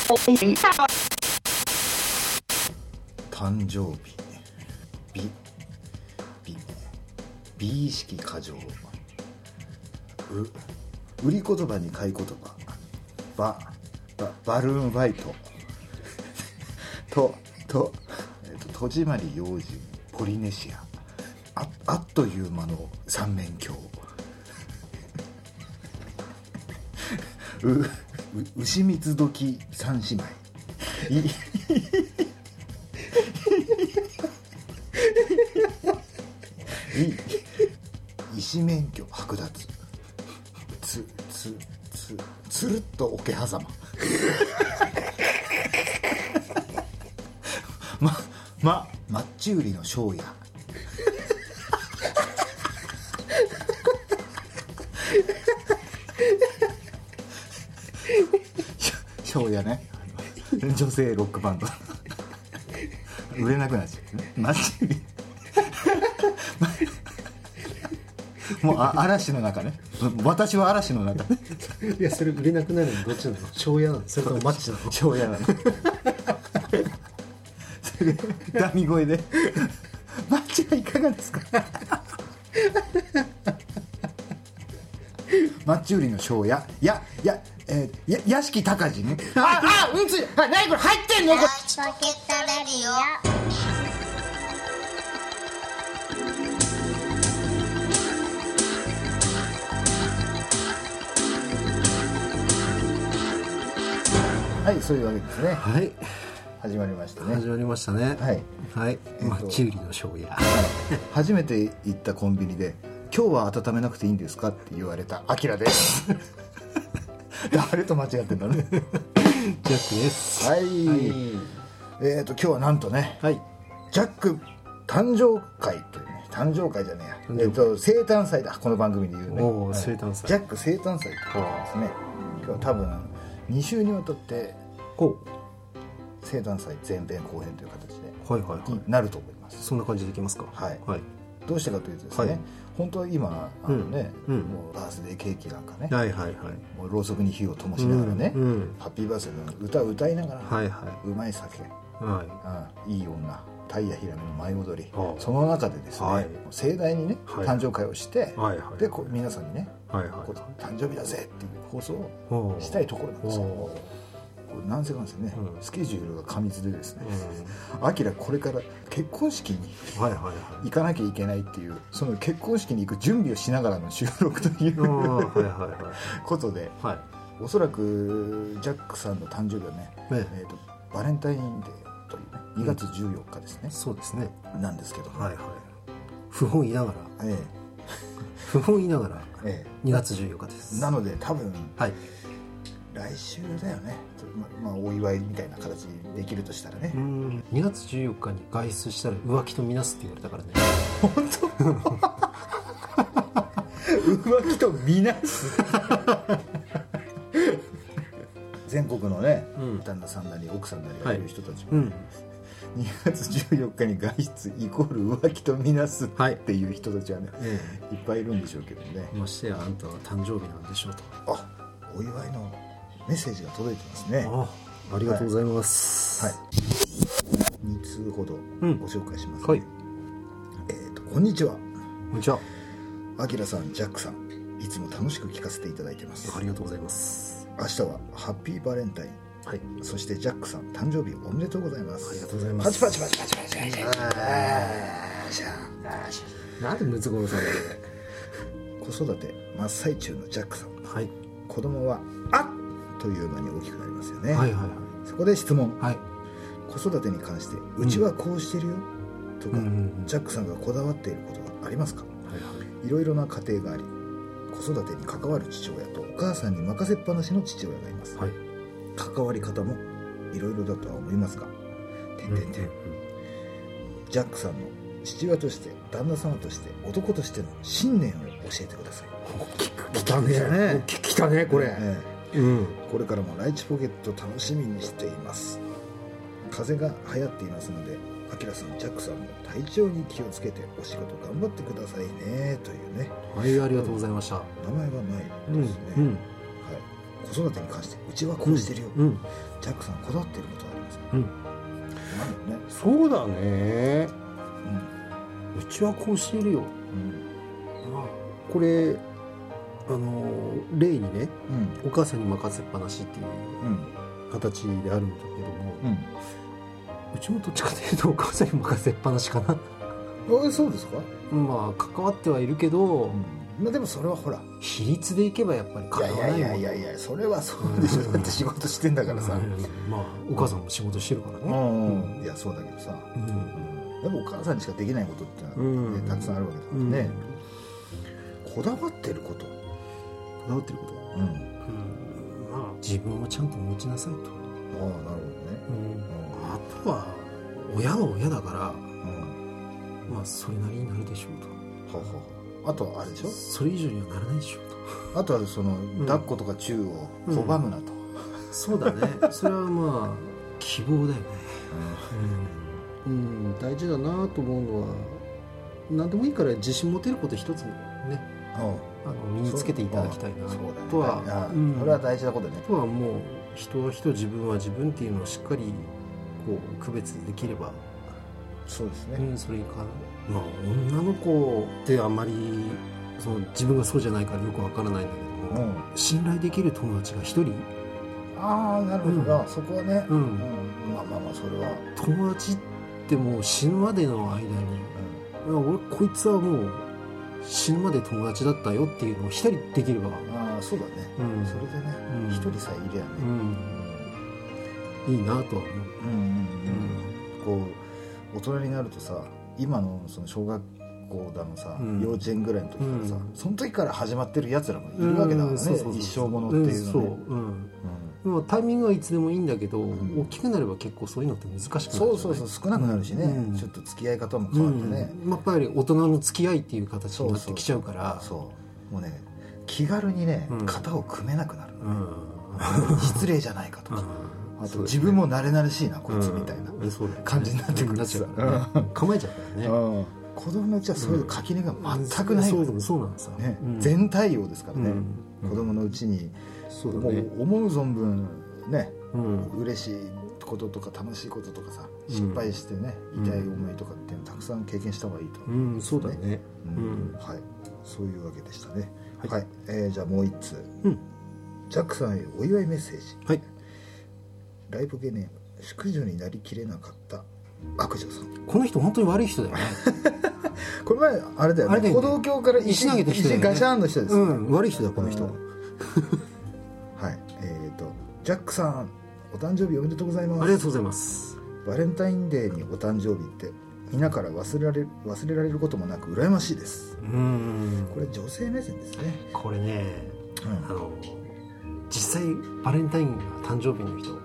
誕生日美意識過剰、売り言葉に買い言葉、バルーンファイト戸締まり用心、ポリネシア、あっという間の三面鏡、牛蜜時三姉妹、医師免許剥奪、つるっと桶狭間、マッチ売りの庄屋、庄屋ね、女性ロックバンド売れなくなっちゃうね、マッチ売りもう嵐の中ね、私は嵐の中ね。 いやそれ売れなくなるのどっちなの？庄屋なの？それともマッチなの？ 庄屋なの。それダミ声でマッチはいかがですか？マッチ売りの庄屋、屋敷隆二ね。うんつい、何これ入ってんの？ ポケットレディオ。 はい、そういうわけですね。 はい、 始まりましたね。 始まりましたね。 はいはい、マッチ売りの庄屋。 初めて行ったコンビニで今日は温めなくていいんですかって言われたアキラです。誰と間違ってんだね。 ジャックです。 はい、今日はなんとね、 はい、 ジャック誕生会というね、誕生会じゃねえや、生誕祭だ、この番組で言うね。 おー、生誕祭。 ジャック生誕祭ということですね。今日は多分2週にわたって生誕祭前編後編という形でになると思います。 そんな感じでいきますか。 はい、 はい、 どうしてかというとですね、本当は今もうバースデーケーキなんかね、もうろうそくに火を灯しながらね、ハッピーバースデーの歌を歌いながら、うまい酒、いい女、タイヤヒラメの舞い踊り、その中でですね、盛大にね誕生会をして、で皆さんにね、誕生日だぜっていう放送をしたいところなんですよ。なんせかんですね、スケジュールが過密でですね、アキラこれから結婚式に行かなきゃいけないっていう、その結婚式に行く準備をしながらの収録ということで、おそらくジャックさんの誕生日はね、バレンタインデーというね、2月14日ですね。 そうですね。 なんですけども、 不本意ながら、不本意ながら2月14日です。 なので多分、来週だよね。まあお祝いみたいな形にできるとしたらね。 2月14日に外出したら浮気とみなすって言われたからね。 本当？浮気とみなす。全国のね、旦那さんなり奥さんなりがいる人たちは、2月14日に外出イコール浮気とみなすっていう人たちはね、いっぱいいるんでしょうけどね。 ましてやあんたは誕生日なんでしょうと。 お祝いのメッセージが届いてますね。 ありがとうございます。 2通ほどご紹介しますね。こんにちは。 こんにちは。 アキラさん、ジャックさん、いつも楽しく聞かせていただいてます。 ありがとうございます。 明日はハッピーバレンタイン、そしてジャックさん誕生日おめでとうございます。 ありがとうございます。 パチパチパチパチパチパチ。 なんでムツゴロウさんだ子育て真っ最中のジャックさん、子供はあっという間に大きくなりますよね。そこで質問、子育てに関してうちはこうしてるよとか、ジャックさんがこだわっていることはありますか？いろいろな家庭があり、子育てに関わる父親とお母さんに任せっぱなしの父親がいます。関わり方もいろいろだとは思いますが、ジャックさんの父親として旦那様として男としての信念を教えてください。 来たね。来たねこれ。 これからもライチポケット楽しみにしています。風邪が流行っていますので、アキラさん、ジャックさんも体調に気をつけてお仕事頑張ってくださいねというね。 ありがとうございました。 名前はないですね。 子育てに関してうちはこうしてるよ、ジャックさんこだわってることはありますか？ なんだよね、そうだね、うちはこうしてるよ、まあ、これ例にね、お母さんに任せっぱなしっていう形であるんだけども、うちもどっちかというとお母さんに任せっぱなしかな。 そうですか？ まあ関わってはいるけど、 まあ、でもそれはほら比率でいけばやっぱり関わらないもん。 いやそれはそうでしょ、だって仕事してんだからさ、 まあお母さんも仕事してるからね、 いやそうだけどさ、でもお母さんにしかできないことってのは、たくさんあるわけだからね、こだわってること、 まあ自分をちゃんと持ちなさいと。 なるほどね、 あとは親は親だから、まあそれなりになるでしょうと。 あとはあれでしょ、 それ以上にはならないでしょうと。あとはその、抱っことかチューを拒むなと、 そうだねそれはまあ希望だよね、大事だなと思うのは、何でもいいから自信持てること一つね、身につけていただきたいなとは、 それは大事なことね。 とはもう人は人、自分は自分っていうのをしっかりこう区別できれば、 そうですね、 それか、まあ女の子ってあんまりその自分がそうじゃないからよくわからないんだけども、信頼できる友達が一人、 なるほど、そこはね、まあそれは友達ってもう死ぬまでの間に、俺こいつはもう死ぬまで友達だったよっていうのを一人できれば、 そうだね、それでね、一人さえいりゃね、 いいなとは思う。 こう大人になるとさ、今のその小学校だのさ、幼稚園ぐらいの時からさ、その時から始まってるやつらもいるわけだからね、一生ものっていうのね。 タイミングはいつでもいいんだけど、大きくなれば結構そういうのって難しくなるじゃない。 そう少なくなるしね、ちょっと付き合い方も変わってね、 やっぱり大人の付き合いっていう形になってきちゃうから、 もうね、気軽にね、型を組めなくなる、失礼じゃないかとか、あと自分も慣れ慣れしいなこいつみたいな感じになってくるしさ、 構えちゃうからね。 子供のうちはそういう垣根が全くないから、 そうなんですよね、 全対応ですからね、子供のうちにもう思う存分ね、嬉しいこととか楽しいこととかさ、失敗してね、痛い思いとかっていうのたくさん経験した方がいいと思いますね。 そうだね、 はい、そういうわけでしたね。はい、じゃあもう一通、ジャックさんへお祝いメッセージ。はい、ライブゲネーム、淑女になりきれなかった悪女さん。 この人本当に悪い人だよねこれ前あれだよね、歩道橋から石投げてきて、ガシャンの人です、 悪い人だこの人。はい、 ジャックさんお誕生日おめでとうございます。 ありがとうございます。 バレンタインデーにお誕生日って皆から忘れられることもなく羨ましいです。これ女性目線ですね。 これね、実際バレンタインが誕生日の人、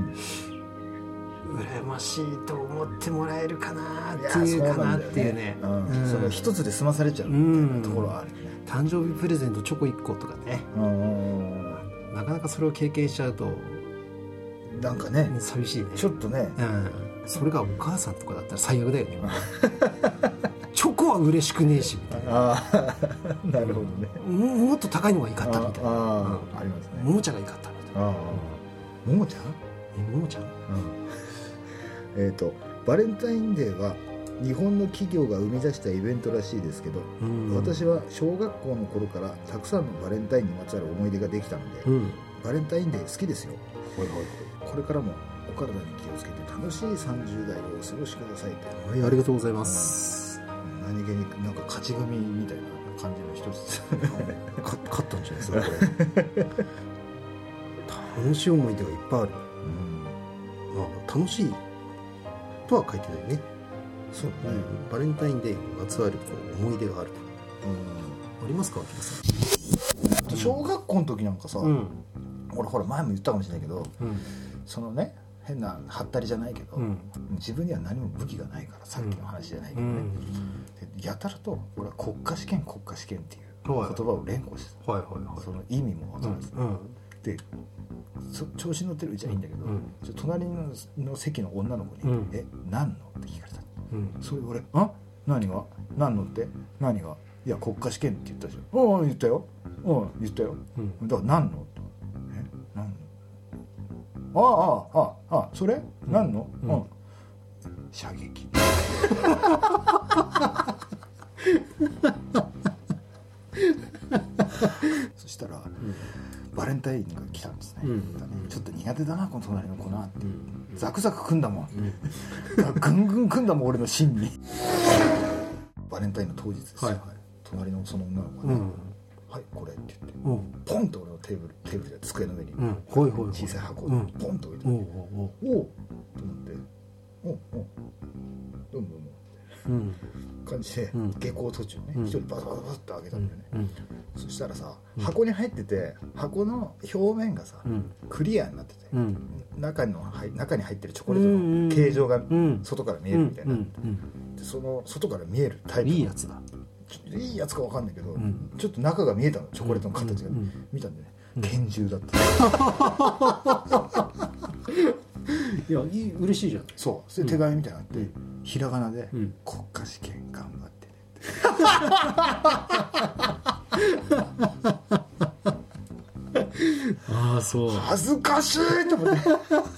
羨ましいと思ってもらえるかなっていうかなっていうね、 その一つで済まされちゃうみたいなところはあるよね。 誕生日プレゼントチョコ1個とかね、なかなかそれを経験しちゃうとなんかね寂しいね、ちょっとね、 それがお母さんとかだったら最悪だよねチョコは嬉しくねえしみたいな。 なるほどね。 もっと高いのがいいかったみたいな、 ありますね。 ももちゃがいいかったみたいな。 ももちゃん？ ももちゃん？ バレンタインデーは日本の企業が生み出したイベントらしいですけど、私は小学校の頃からたくさんのバレンタインにまつわる思い出ができたので、バレンタインデー好きですよ。これからもお体に気をつけて楽しい30代をお過ごしくださいと。 はい、ありがとうございます。 何気になんか勝ち組みたいな感じの一つ勝ったんじゃないですかこれ楽しい思い出がいっぱいある。楽しいとは書いてないね。そうね、バレンタインデーにまつわる思い出があると。ありますか、秋田さん？ 小学校の時なんかさ、俺ほら前も言ったかもしれないけど、そのね、変なハったりじゃないけど、自分には何も武器がないから、さっきの話じゃないけどね、やたらと俺は国家試験っていう言葉を連呼してた、その意味も分からず、で調子乗ってるうちはいいんだけど、隣の席の女の子に「何の?」って聞かれた。それ俺「何が何のって何がいや国家試験って言ったじゃん。言ったよ言ったよ、だから何の?」 それ、何の、射撃そしたら、バレンタインが来たんですね、ちょっと苦手だなこの隣の子なって、ザクザク組んだもん、ぐんぐん組んだもん俺の芯に。バレンタインの当日ですよ、隣のその女の子がね、はいこれって言って、ポンと俺のテーブルで机の上に小さい箱をポンと置いて、おおと思って、どんどん感じで、下校途中ね一人バタバタバタって開けたんだよね、そしたらさ、箱に入ってて、箱の表面がさクリアになってて、中に入ってるチョコレートの形状が外から見えるみたいな、でその外から見えるタイプのいいやつだ、 いいやつか分かんないけど、ちょっと中が見えたの、チョコレートの形が、見たんでね、拳銃だった。 いや嬉しいじゃん。 そうそれ手紙みたいなのがあって、ひらがなで、国家試験頑張ってねああそう、 恥ずかしいと思って。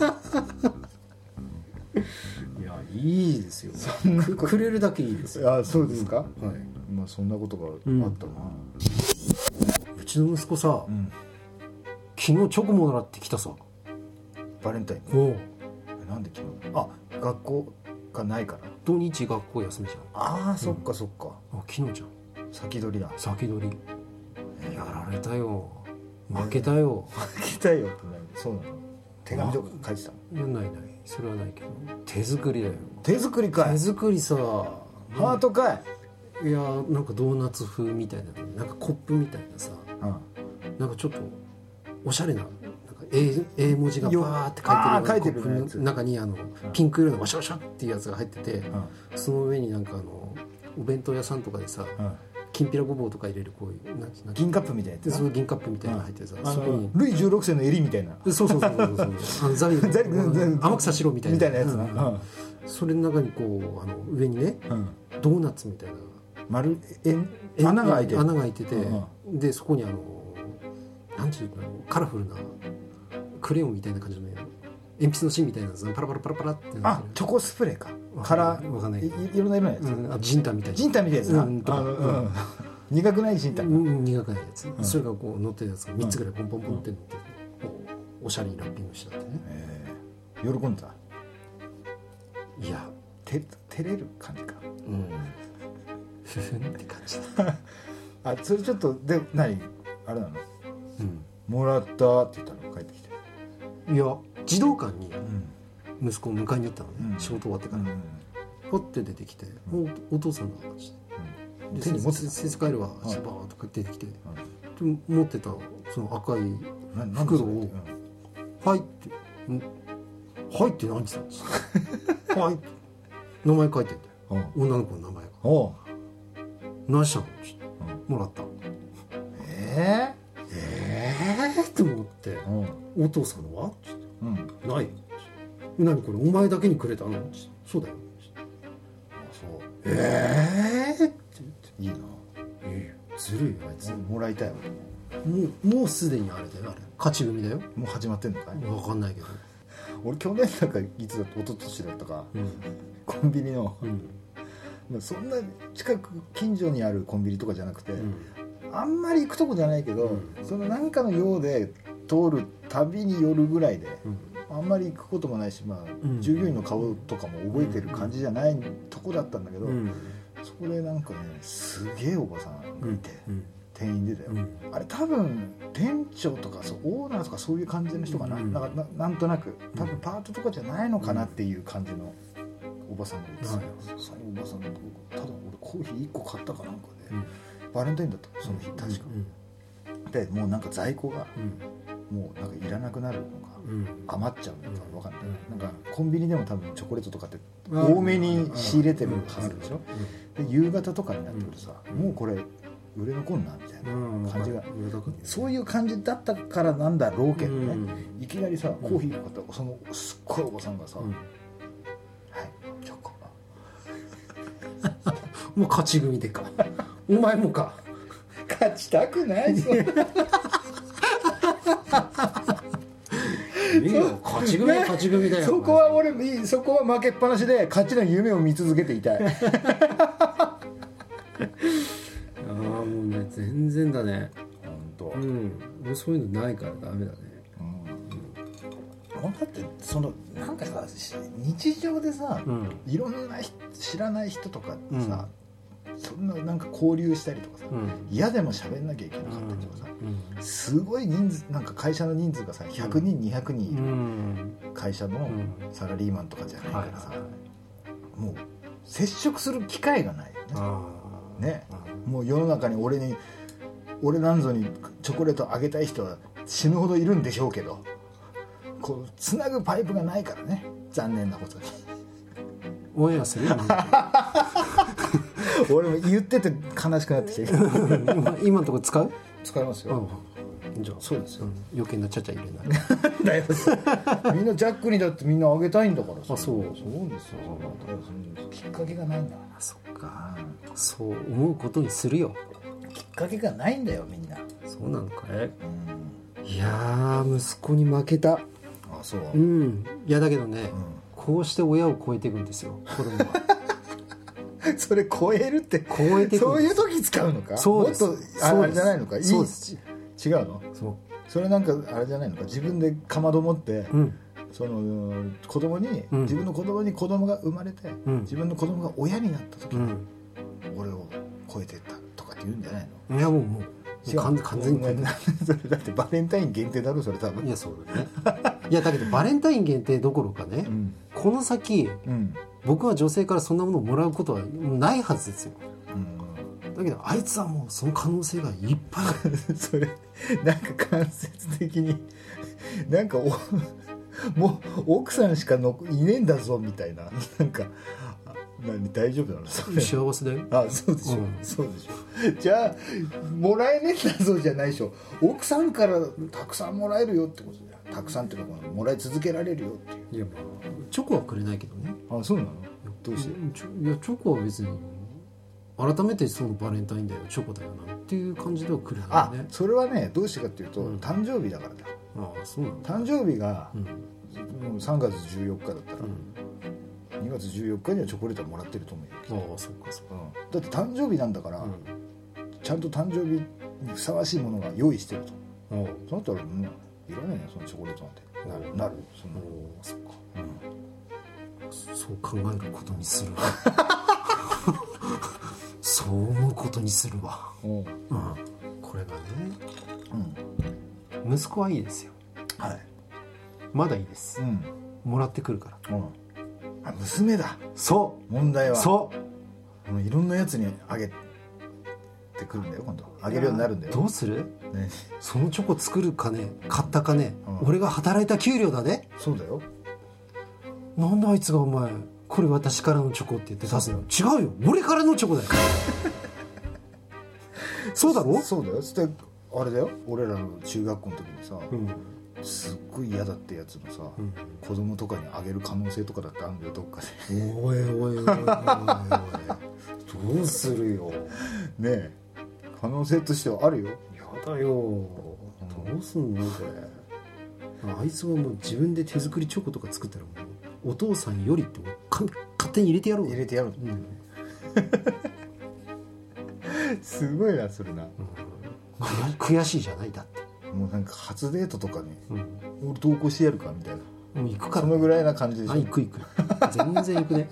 いやいいですよ、そんなくれるだけいいですよ。 あそうですか、はい、まあそんなことがあったな、 うちの息子さ、昨日チョコもらってきたさ、 バレンタイン。なんで昨日、学校がないから、 土日学校休みじゃん。そっかそっか、 昨日じゃん。 先取りだ。 先取り、やられたよ、負けたよ。 負けたよって何、そうなの、手紙とか書いてたの？ いやないそれはないけど、手作りだよ。 手作りかい。 手作りさ、 ハートかい。 いやなんかドーナツ風みたいな、なんかコップみたいなさ、なんかちょっとおしゃれな、英文字がバーって書いてるコップの中にピンク色のワシャワシャっていうやつが入ってて、その上になんかお弁当屋さんとかでさ、きんぴらごぼうとか入れるこういう銀カップみたいなやつ、 その銀カップみたいなの入ってさ、そこにルイ16世の襟みたいな、 そうザビ天草四郎みたいなやつな、 それの中にこう上にね、ドーナツみたいな丸穴が開いてて、でそこになんていうの、カラフルなクレヨンみたいな感じの鉛筆の芯みたいなやつパラパラパラパラってなってる。 チョコスプレーか、カラー、 わかんない、 いろんな色のやつ、 ジンタンみたいなやつな、苦くないジンタン、 苦くないやつ、それがこう乗ってるやつが3つぐらいポンポンポンって乗っておしゃれにラッピングしてあってね、 喜んでた。 いや照れる感じか、 ふふんって感じだ。それちょっとで何あれなの、もらったって言ったの帰ってきて。 いや児童館に息子を迎えに行ったのね、仕事終わってから、ポッて出てきて、お父さんの話で、手に持ってた、先生帰るわ、バーッと出てきて、持ってたその赤い袋をはいってはいって何したんですかはい名前書いてんだよ、女の子の名前が。何したのもらった。と思って、お父さんはない。何これお前だけにくれたの？そうだよ。そうって言って、 いいな、 ずるいよあいつ。 もらいたいわ。 もうすでにあれだよ、あれ勝ち組だよ。 もう始まってんのかい。 分かんないけど、 俺去年だかいつだった一昨年だったか、コンビニの、そんな近所にあるコンビニとかじゃなくて、あんまり行くとこじゃないけど、その何かの用で通るたびに寄るぐらいで、あんまり行くこともないし、従業員の顔とかも覚えてる感じじゃないとこだったんだけど、そこでなんかね、すげえおばさんがいて、店員でだよ、あれ多分店長とかオーナーとかそういう感じの人かな、なんとなく多分パートとかじゃないのかなっていう感じのおばさんがいてさ、そのおばさんがただ俺コーヒー1個買ったかなんかで、バレンタインだったその日確か、でもうなんか在庫が、もうなんかいらなくなるのか、余っちゃうのか分かんない、なんかコンビニでも多分チョコレートとかって多めに仕入れてるはずでしょ、で夕方とかになってくるとさ、もうこれ売れ残んなみたいな感じが、そういう感じだったからなんだろうけどね、いきなりさコーヒー買ったそのすっごいおばさんがさ、はいチョコもう勝ち組でかお前もか。 勝ちたくないぞいいよ、勝ち組だよ。 そこはそこは負けっぱなしで勝ちの夢を見続けていたい。 ああもうね全然だね。 本当。 俺そういうのないからダメだね。 だってなんかさ日常でさ、いろんな知らない人とかさ、そんななんか交流したりとかさ、嫌でも喋んなきゃいけなかったりとかさ、すごい人数なんか会社の人数がさ100人200人いる会社のサラリーマンとかじゃないからさ、もう接触する機会がないよね。ね、もう世の中に俺なんぞにチョコレートあげたい人は死ぬほどいるんでしょうけど、こうつなぐパイプがないからね、残念なことに。 オンエアするよ俺も言ってて悲しくなってきて今のところ使いますよ。 じゃあそうですよ、余計なちゃちゃ入れないだよみんなジャックにだってみんなあげたいんだからさ。 そうですよ。きっかけがないんだ。 そっか、そう思うことにするよ。 きっかけがないんだよみんな。 そうなのかい。いや息子に負けた。 あ、そう。 いやだけどね、こうして親を超えていくんですよ、子供は。 それ超えるってそういう時使うのか。 そうです。 もっとあれじゃないのか。 そうです。 違うの。それなんかあれじゃないのか。自分でかまど持って、その子供に、自分の子供に子供が生まれて、自分の子供が親になった時に、俺を超えてったとかって言うんじゃないの。 いやもう完全にそれだってバレンタイン限定だろそれ多分。 いやそうだね。いやだけどバレンタイン限定どころかね、この先、僕は女性からそんなものをもらうことはないはずですよ。だけどあいつはもうその可能性がいっぱいある。 それなんか間接的になんかもう奥さんしかいねえんだぞみたいな、なんか大丈夫なのそれ。 幸せだよ。 あ、そうでしょ、そうでしょ。じゃあもらえねえんだぞじゃないでしょ。奥さんからたくさんもらえるよってことじゃん。たくさんっていうのはもらい続けられるよっていう。 いやチョコはくれないけどね。 あ、そうなの。どうして。 いやチョコは別に改めてそのバレンタインだよチョコだよなっていう感じではくれないね。 あ、それはねどうしてかっていうと、誕生日だからだ。 あ、そうなんだ。 誕生日が、3月14日だったら、2月14日にはチョコレートもらってると思うよ。 ああ、そっかそっか。 だって誕生日なんだから、ちゃんと誕生日にふさわしいものが用意してると。そうだったらもういらないよそのチョコレートなんて。なる。 そっか。そう考えることにするわ。そう思うことにするわ。これがね、息子はいいですよ。 はい。 まだいいです。もらってくるから。 あ、娘だ。 そう。 問題は。 そう。 もういろんなやつにあげてくるんだよ今度。あげるようになるんだよ。 どうする？ね、そのチョコ作る金、買った金、俺が働いた給料だね。 そうだよ。 なんであいつがお前これ私からのチョコって言って出すの？違うよ。俺からのチョコだよ。そうだろ？ そうだよ。そしてあれだよ。俺らの中学校の時にさ。すっごい嫌だってやつのさ、子供とかにあげる可能性とかだってあるんだよどっかで。 おいおいおいどうするよ。 ねえ、可能性としてはあるよ。 やだよ。どうすんのこれ。あいつはもう自分で手作りチョコとか作ったらもうお父さんよりって勝手に入れてやろう。 入れてやろう。すごいなそれな。 悔しいじゃないだって。 もうなんか初デートとかに、俺同行してやるかみたいな。 もう行くから。 そのぐらいな感じでしょ。 行く全然行くね。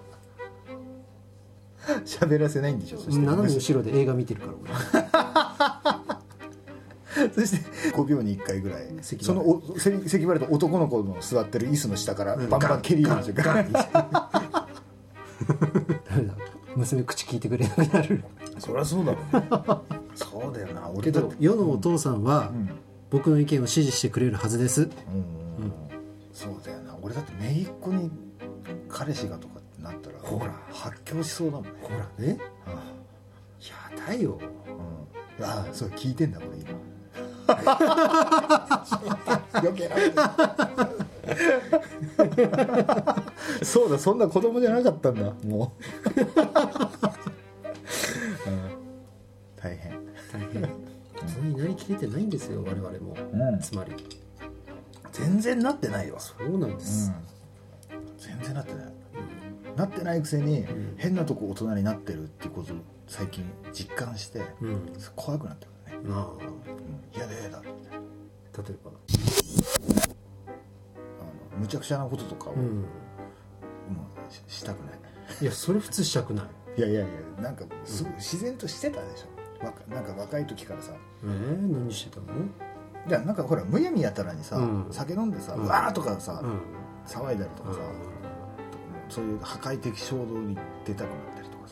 喋らせないんでしょ。そして斜め後ろで映画見てるから俺。そして5秒に1回ぐらいその咳払いと男の子の座ってる椅子の下からバンバン蹴り入れるんですよ。ガンガン娘口聞いてくれなくなる。 そりゃそうだろうね。そうだよな。 けど世のお父さんは僕の意見を支持してくれるはずです。 そうだよな。俺だって姪っ子に彼氏がとかってなったらほら発狂しそうだもんね。 ほらね。やだよ。 ああ、そう聞いてんだこれ今。余計なそうだ、そんな子供じゃなかったんだもう。大変それになりきれてないんですよ我々も、つまり全然なってないよ。 そうなんです、 全然なってない、なってないくせに、変なとこ大人になってるってことを最近実感して、怖くなってくるね。嫌だ嫌だ。例えばむちゃくちゃなこととかを、もうしたくない。いやそれ普通したくない。 いやなんかすごい自然としてたでしょ、なんか若い時からさ。 何してたの？ いやなんかほらむやみやたらにさ、酒飲んでさ、うわーとかさ、騒いだりとかさ、そういう破壊的衝動に出たくなったりとか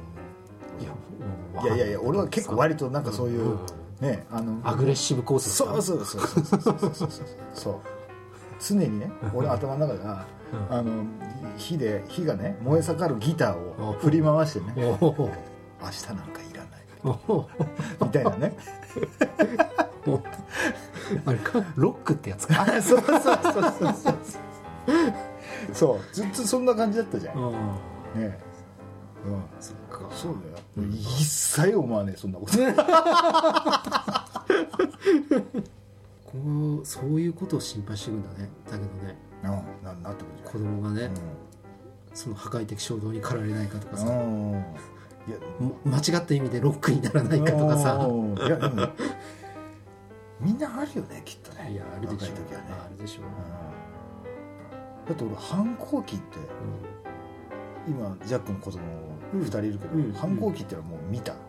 さ、いや俺は結構割となんかそういうね、 アグレッシブコース。 そう常にね、俺の頭の中が火がね燃え盛るギターを振り回してね、明日なんかいらないみたいなね。 あれかロックってやつか。 そうずっとそんな感じだったじゃんね。 そっか。 そうだよ、一切思わねえそんなこと。 そういうことを心配してるんだね。だけどね、 なってくるじゃん。 子供がね、その破壊的衝動に駆られないかとかさ、いや間違った意味でロックにならないかとかさ。 いやでもみんなあるよねきっとね。 いやあるでしょう。 あるでしょう。だって俺反抗期って、今ジャックの子供2人いるけど、反抗期ってのはもう見た。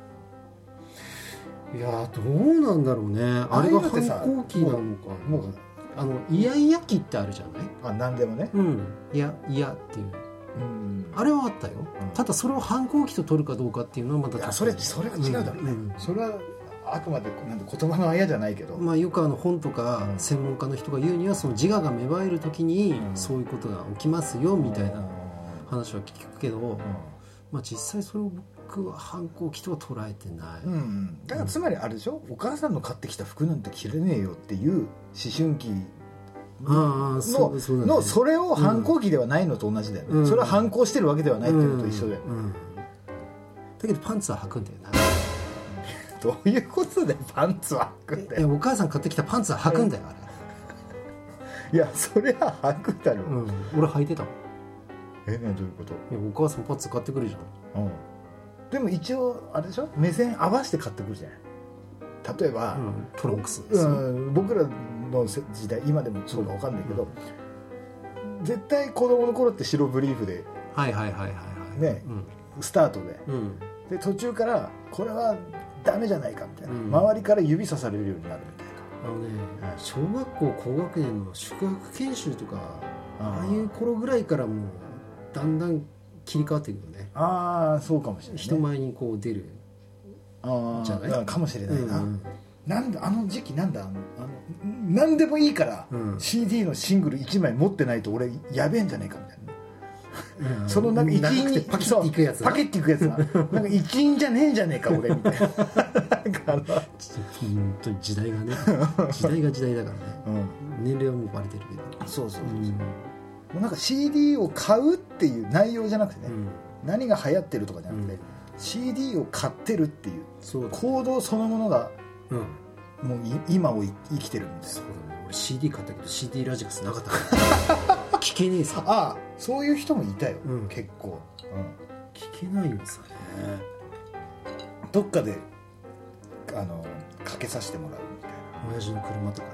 いやどうなんだろうね。あれが反抗期なのか。もうイヤイヤ期ってあるじゃない。 何でもね。 いやっていう。あれはあったよ。ただそれを反抗期と取るかどうかっていうのはまた。 それは違うだろうね。それはあくまで言葉のあやじゃないけど、 よく本とか専門家の人が言うには、その自我が芽生える時にそういうことが起きますよみたいな話は聞くけど、実際それを僕は反抗期とは捉えてない、 だからつまりあれでしょ、お母さんの買ってきた服なんて着れねえよっていう思春期のそれを反抗期ではないのと同じだよね、それは反抗してるわけではないっていうのと一緒だよね、 だけどパンツは履くんだよな。 どういうことでパンツは履くんだよ。 お母さん買ってきたパンツは履くんだよ、あれ。いやそれは履くだろう、 俺履いてたもん。 どういうこと？ いやお母さんパンツ買ってくるじゃん、 でも一応あれでしょ、目線合わせて買ってくるじゃない。例えば、 トランクス、 僕らの時代、今でもそうか分かんないけど、絶対子供の頃って白ブリーフでね、スタートで、途中からこれはダメじゃないかみたいな、周りから指さされるようになるみたいな。 小学校高学年の宿泊研修とか、ああいう頃ぐらいからもうだんだん切り替わっていくよね。 そうかもしれない、ね、 人前にこう出るじゃないかもしれないな、なんだあの時期、なんだ何でもいいから、CD のシングル1枚持ってないと俺やべえんじゃねえかみたいな。そのなんか一員にパキッていくやつな、 なんか一員じゃねえんじゃねえか俺みたいな。 本当に時代がね、時代が時代だからね、年齢はもうバレてるけど、 そうなんか CD を買うっていう内容じゃなくてね、何が流行ってるとかじゃなくて、CD を買ってるっていう行動そのものが、もう今を生きてるみたいな。 そうだね、俺 CD 買ったけど CD ラジカスなかったから聞けねえさ。 そういう人もいたよ、結構、 聞けないよさね。 どっかでかけさせてもらうみたいな。 親父の車とかね、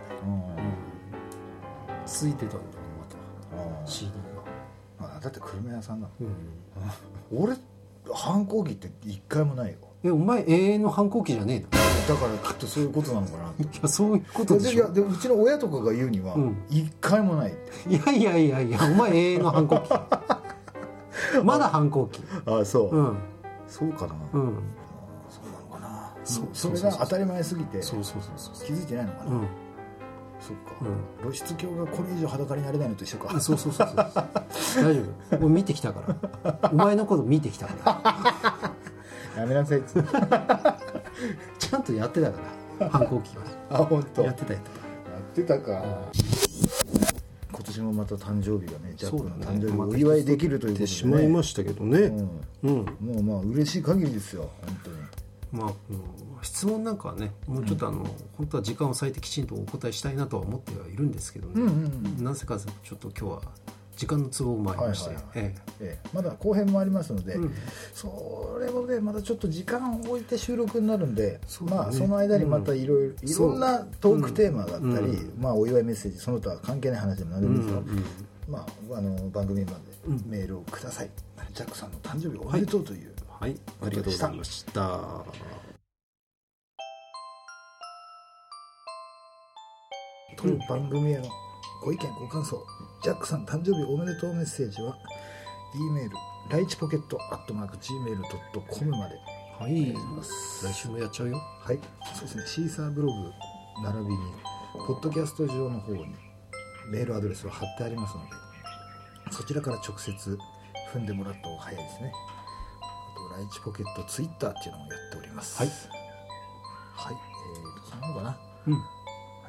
ついてたんだ、また CD が。だって車屋さんだもん、俺反抗期って一回もないよ。 お前永遠の反抗期じゃねえの？ だからきっとそういうことなのかな。 いやそういうことでしょ。 でうちの親とかが言うには一回もないって。 いやお前永遠の反抗期。まだ反抗期。 そう、そうかな、そうなのかな。それが当たり前すぎて気づいてないのかな。そっか、露出狂がこれ以上裸になれないのと一緒か。 そう大丈夫、もう見てきたからお前のこと見てきたからやめなさいちゃんとやってたから反抗期は。 本当。 やってたか。今年もまた誕生日がね、ジャックの誕生日をお祝いできるということでね、 しまいましたけどね、 もう嬉しい限りですよ本当に。 まあ、質問なんかはねもうちょっと本当は時間を割いてきちんとお答えしたいなとは思ってはいるんですけどね、なぜかちょっと今日は時間の都合もありまして、 まだ後編もありますので、それもねまだちょっと時間を置いて収録になるんで、まあ、その間にまたいろんなトークテーマがあったり、まあ、お祝いメッセージその他は関係ない話でも何でもいいですよ、まあ、番組までメールをください、ジャックさんの誕生日おめでとうという、 はい、ありがとうございました。 当番組へのご意見ご感想、ジャックさん誕生日おめでとうメッセージは E メールライチポケット@gmail.com までお願いします。来週もやっちゃうよ。 はい、そうですね。シーサーブログ並びにポッドキャスト上の方にメールアドレスを貼ってありますので、そちらから直接踏んでもらった方が早いですね。あとライチポケットツイッターっていうのもやっております。はい、はい、そんなのかな。はい、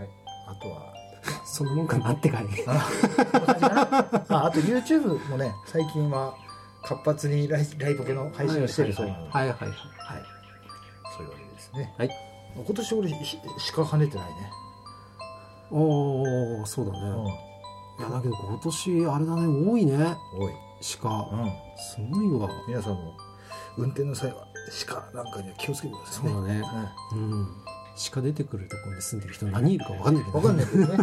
あとはそのもんかなってかい。 あと YouTube もね最近は活発にライポケの配信をしてるそうなので、はい、そういうわけですね。はい、今年俺鹿跳ねてないね。 おお、そうだね。いやだけど今年あれだね、多いね。 多い鹿、すごいわ。 皆さんも運転の際は鹿なんかには気をつけてくださいね。 そうだね。鹿出てくるところに住んでる人何人いるか分かんないけど、 分かんないけどね。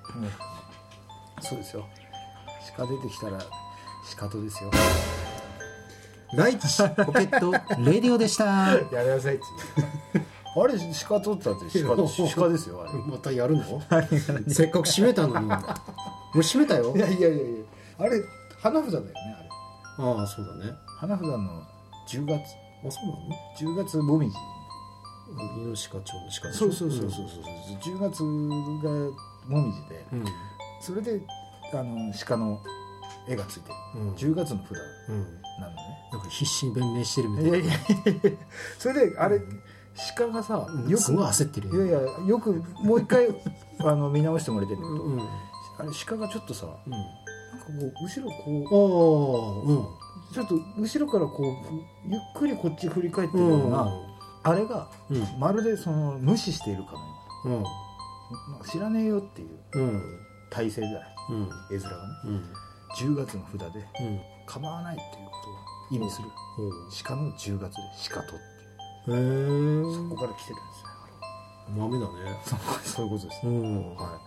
そうですよ。鹿出てきたら鹿とですよ。 ライチポケットレディオでした。 やめなさいって。あれ鹿取ったって鹿ですよ。あれまたやるの？せっかく閉めたのに。もう閉めたよ。 いやあれ花札だよね。あれ。 ああ、そうだね。 花札の10月。 あ、そうなの？ 10月もみじ。 犬鹿町の鹿でしょ。そう10月がもみじで、それで鹿の絵がついてる、10月の札なのね。 なんか必死に弁明してるみたいな。 それであれ鹿がさ、よくすごい焦ってるよ。 いやよくもう一回見直してもらいたいんだけど、あれ鹿がちょっとさ、なんかこう後ろこう、ちょっと後ろからこうゆっくりこっち振り返ってるような、あれがまるでその無視しているかのような、知らねえよっていう体勢じゃない、絵面がね、10月の札で構わないっていうことを意味する鹿の10月で鹿とっていう、そこから来てるんですね。 豆だね。 そういうことです、はい、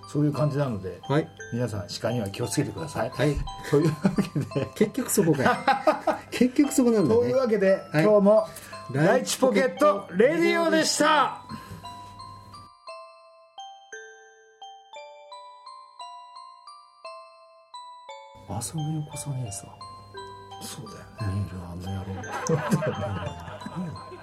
そういう感じなので、皆さん鹿には気をつけてください。というわけで結局そこか結局そこなんだね。 というわけで今日もライチポケットレディオでした。 朝の横さねえさ。 そうだよね。 メールあんな野郎。